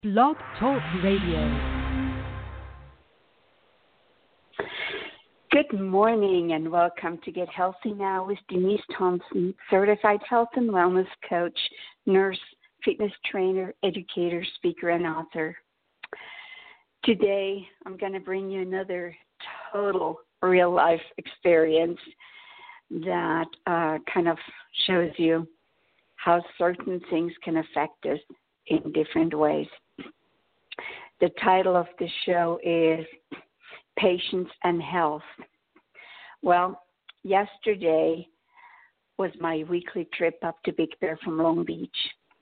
Blog Talk Radio. Good morning and welcome to Get Healthy Now with Denise Thompson, certified health and wellness coach, nurse, fitness trainer, educator, speaker, and author. Today, I'm going to bring you another total real-life experience that kind of shows you how certain things can affect us in different ways. The title of the show is Patience and Health. Well, yesterday was my weekly trip up to Big Bear from Long Beach.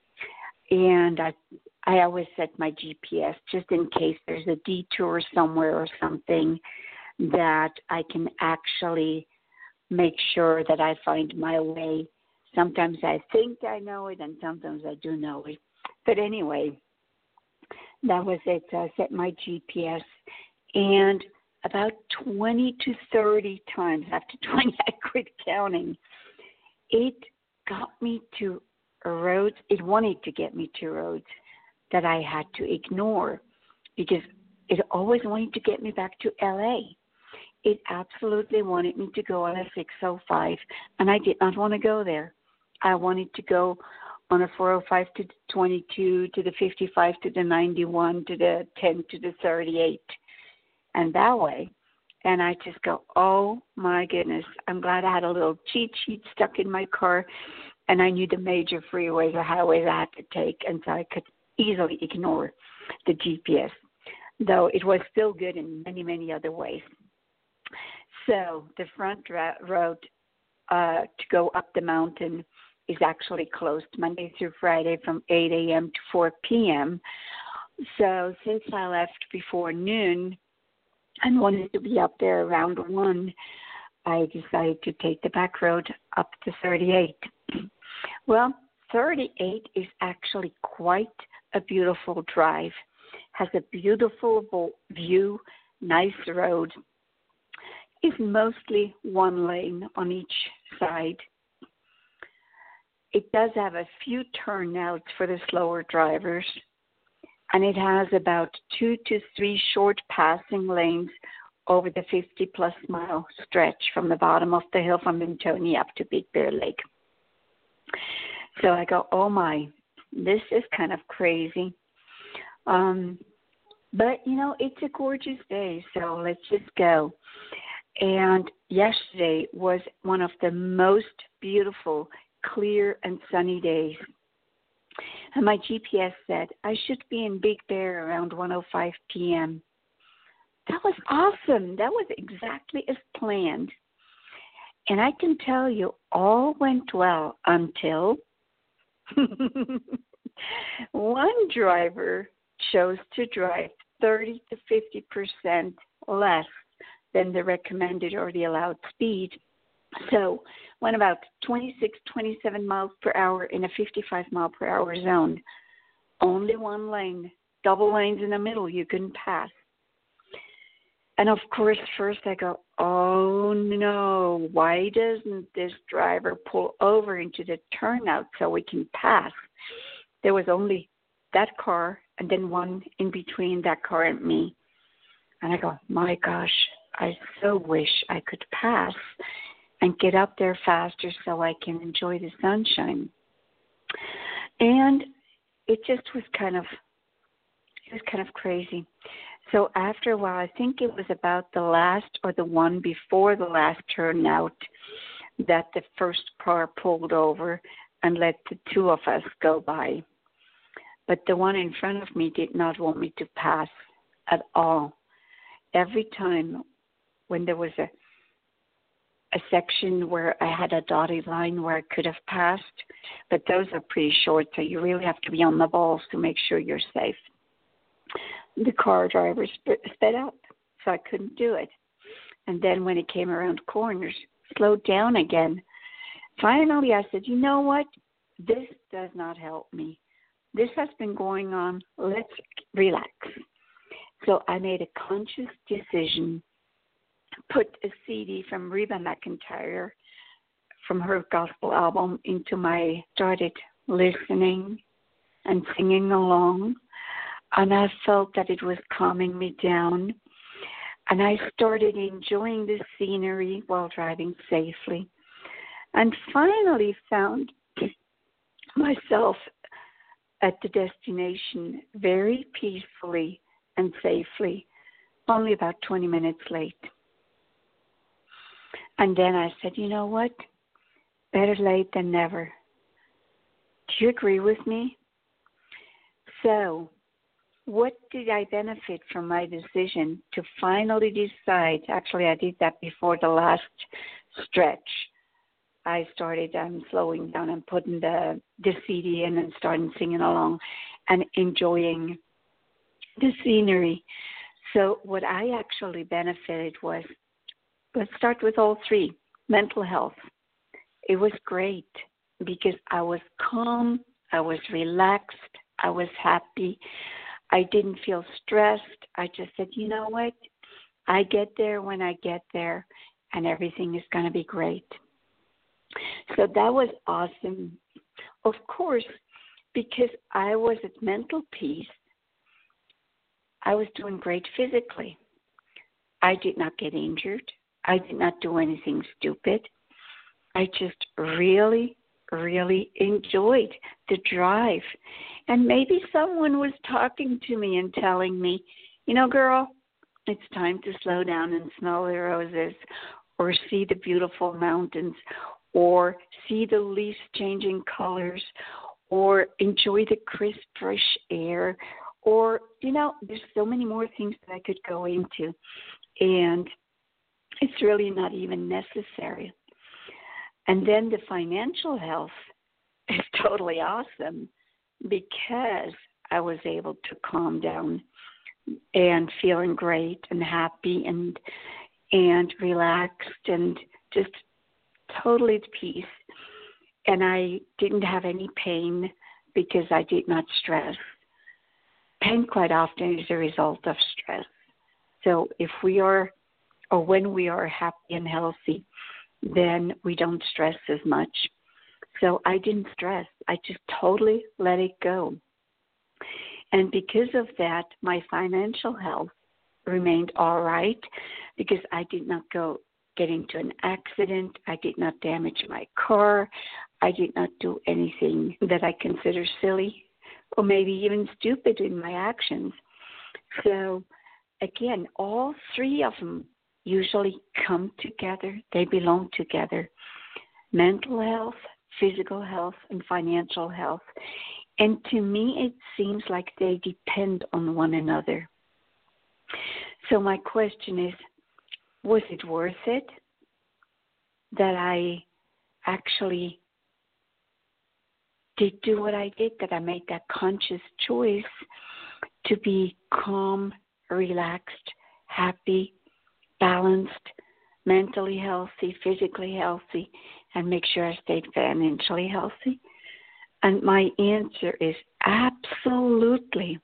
And I always set my GPS just in case there's a detour somewhere or something that I can actually make sure that I find my way. Sometimes I think I know it and sometimes I do know it. But anyway, that was it. So I set my GPS, and about 20 to 30 times, after 20 I quit counting, it got me to roads. It wanted to get me to roads that I had to ignore because it always wanted to get me back to L.A. It absolutely wanted me to go on a 605, and I did not want to go there. I wanted to go on a 405 to the 22, to the 55, to the 91, to the 10, to the 38, and that way. And I just go, oh, my goodness, I'm glad I had a little cheat sheet stuck in my car, and I knew the major freeways or highways I had to take, and so I could easily ignore the GPS, though it was still good in many, many other ways. So the front road to go up the mountain is actually closed Monday through Friday from 8 a.m. to 4 p.m. So since I left before noon and wanted to be up there around 1, I decided to take the back road up to 38. Well, 38 is actually quite a beautiful drive, has a beautiful view, nice road. It's mostly one lane on each side. It does have a few turnouts for the slower drivers, and it has about 2 to 3 short passing lanes over the 50-plus mile stretch from the bottom of the hill from Mintoney up to Big Bear Lake. So I go, oh my, this is kind of crazy. But, you know, it's a gorgeous day, so let's just go. And yesterday was one of the most beautiful, clear and sunny days. And my GPS said I should be in Big Bear around 1:05 p.m. That was awesome. That was exactly as planned. And I can tell you all went well until one driver chose to drive 30 to 50% less than the recommended or the allowed speed. So went about 26, 27 miles per hour in a 55 mile per hour zone. Only one lane, double lanes in the middle you couldn't pass. And of course, first I go, oh no, why doesn't this driver pull over into the turnout so we can pass? There was only that car and then one in between that car and me. And I go, my gosh, I so wish I could pass and get up there faster so I can enjoy the sunshine. And it just was kind of crazy. So after a while, I think it was about the last or the one before the last turnout that the first car pulled over and let the two of us go by. But the one in front of me did not want me to pass at all. Every time when there was a section where I had a dotted line where I could have passed, but those are pretty short, so you really have to be on the balls to make sure you're safe. The car driver sped up, so I couldn't do it. And then when it came around corners, slowed down again. Finally, I said, you know what? This does not help me. This has been going on. Let's relax. So I made a conscious decision, put a CD from Reba McEntire from her gospel album into my, started listening and singing along. and I felt that it was calming me down. And I started enjoying the scenery while driving safely, and finally found myself at the destination very peacefully and safely, only about 20 minutes late. And then I said, you know what? Better late than never. Do you agree with me? So, what did I benefit from my decision to finally decide? Actually, I did that before the last stretch. I started slowing down and putting the CD in and starting singing along and enjoying the scenery. So what I actually benefited was, let's start with all three. Mental health. It was great because I was calm, I was relaxed, I was happy. I didn't feel stressed. I just said, you know what? I get there when I get there, and everything is going to be great. So that was awesome. Of course, because I was at mental peace, I was doing great physically. I did not get injured. I did not do anything stupid. I just really, really enjoyed the drive. And maybe someone was talking to me and telling me, you know, girl, it's time to slow down and smell the roses, or see the beautiful mountains, or see the leaves changing colors, or enjoy the crisp, fresh air, or, you know, there's so many more things that I could go into. And it's really not even necessary. And then the financial health is totally awesome because I was able to calm down and feeling great and happy and relaxed and just totally at peace. And I didn't have any pain because I did not stress. Pain quite often is a result of stress. So if we are, or when we are happy and healthy, then we don't stress as much. So I didn't stress. I just totally let it go. And because of that, my financial health remained all right because I did not get into an accident. I did not damage my car. I did not do anything that I consider silly or maybe even stupid in my actions. So again, all three of them usually come together. They belong together. Mental health, physical health, and financial health. And to me, it seems like they depend on one another. So my question is, was it worth it that I actually did do what I did, that I made that conscious choice to be calm, relaxed, happy, balanced, mentally healthy, physically healthy, and make sure I stayed financially healthy? And my answer is absolutely.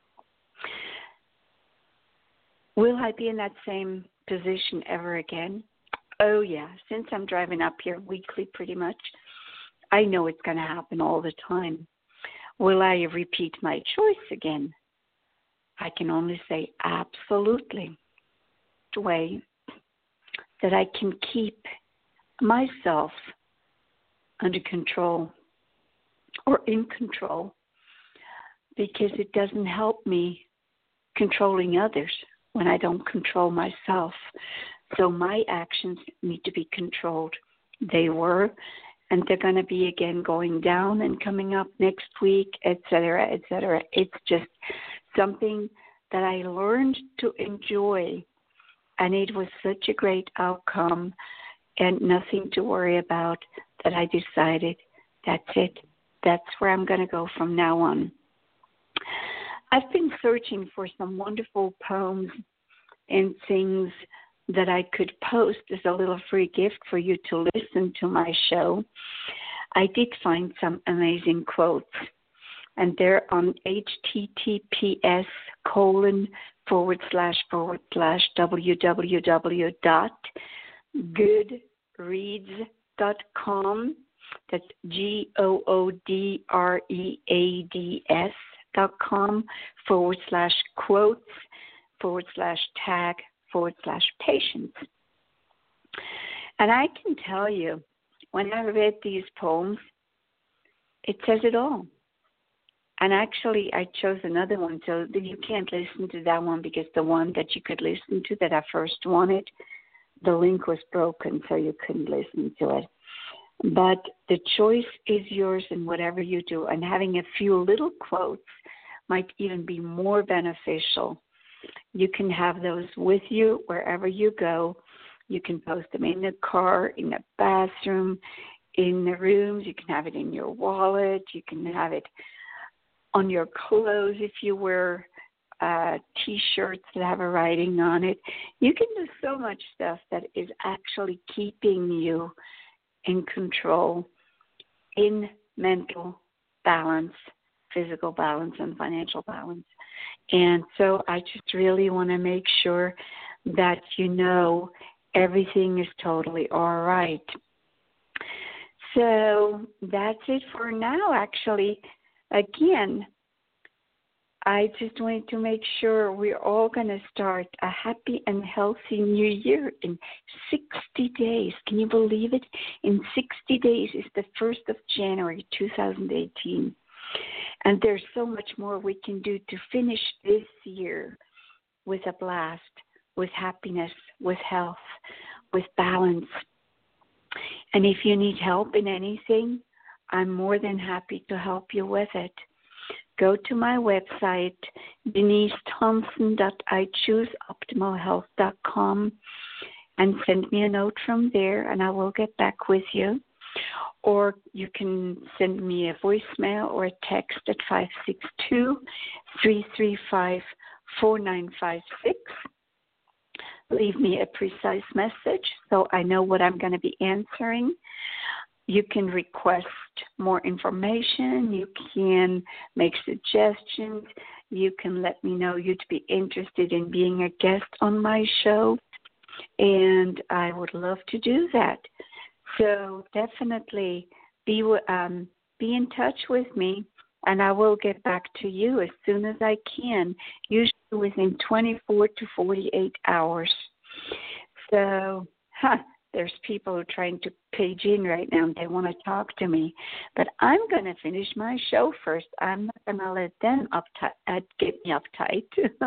Will I be in that same position ever again? Oh, yeah. Since I'm driving up here weekly pretty much, I know it's going to happen all the time. Will I repeat my choice again? I can only say absolutely. The way that I can keep myself under control or in control, because it doesn't help me controlling others when I don't control myself. So my actions need to be controlled. They were, and they're going to be again going down and coming up next week, et cetera, et cetera. It's just something that I learned to enjoy, and it was such a great outcome and nothing to worry about that I decided that's it. That's where I'm going to go from now on. I've been searching for some wonderful poems and things that I could post as a little free gift for you to listen to my show. I did find some amazing quotes, and they're on https://www.goodreads.com. That's GOODREADS www.thepoemshow.com/quotes/tag/patience. And I can tell you, when I read these poems, it says it all. And actually, I chose another one, so that you can't listen to that one because the one that you could listen to that I first wanted, the link was broken, so you couldn't listen to it. But the choice is yours in whatever you do, and having a few little quotes might even be more beneficial. You can have those with you wherever you go. You can post them in the car, in the bathroom, in the rooms. You can have it in your wallet. You can have it on your clothes if you wear T-shirts that have a writing on it. You can do so much stuff that is actually keeping you in control, in mental balance, physical balance, and financial balance. And so I just really want to make sure that you know everything is totally all right. So that's it for now, actually. Again, I just wanted to make sure we're all going to start a happy and healthy new year in 60 days. Can you believe it? In 60 days is the 1st of January, 2018. And there's so much more we can do to finish this year with a blast, with happiness, with health, with balance. And if you need help in anything, I'm more than happy to help you with it. Go to my website, DeniseThompson.ichooseoptimalhealth.com, and send me a note from there, and I will get back with you. Or you can send me a voicemail or a text at 562-335-4956. Leave me a precise message so I know what I'm going to be answering. You can request more information. You can make suggestions. You can let me know you'd be interested in being a guest on my show, and I would love to do that. So definitely be in touch with me, and I will get back to you as soon as I can, usually within 24 to 48 hours. So, there's people who are trying to page in right now and they want to talk to me. But I'm going to finish my show first. I'm not going to let them get me uptight.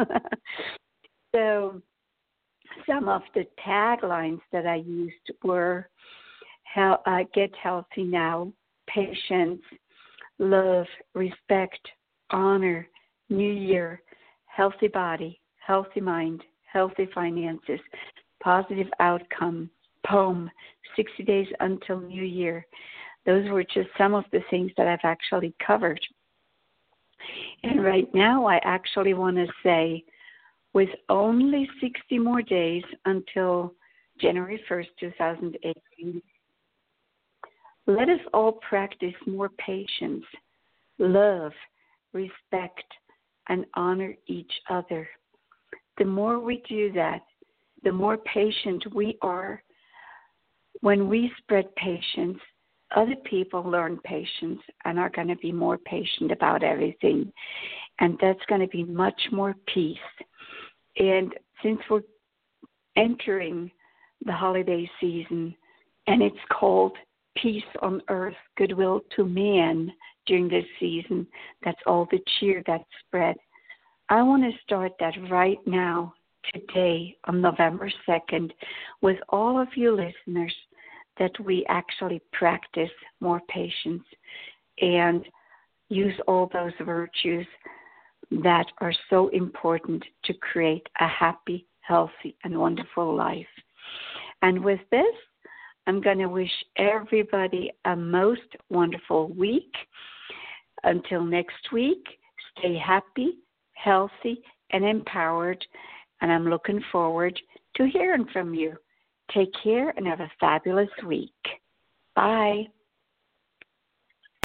So some of the taglines that I used were get healthy now, patience, love, respect, honor, new year, healthy body, healthy mind, healthy finances, positive outcome, poem, 60 days until New Year. Those were just some of the things that I've actually covered. And right now I actually want to say, with only 60 more days until January 1st, 2018, let us all practice more patience, love, respect, and honor each other. The more we do that, the more patient we are. When we spread patience, other people learn patience and are going to be more patient about everything. And that's going to be much more peace. And since we're entering the holiday season, and it's called Peace on Earth, Goodwill to Man during this season, that's all the cheer that's spread. I want to start that right now, today, on November 2nd, with all of you listeners, that we actually practice more patience and use all those virtues that are so important to create a happy, healthy, and wonderful life. And with this, I'm going to wish everybody a most wonderful week. Until next week, stay happy, healthy, and empowered. And I'm looking forward to hearing from you. Take care and have a fabulous week. Bye.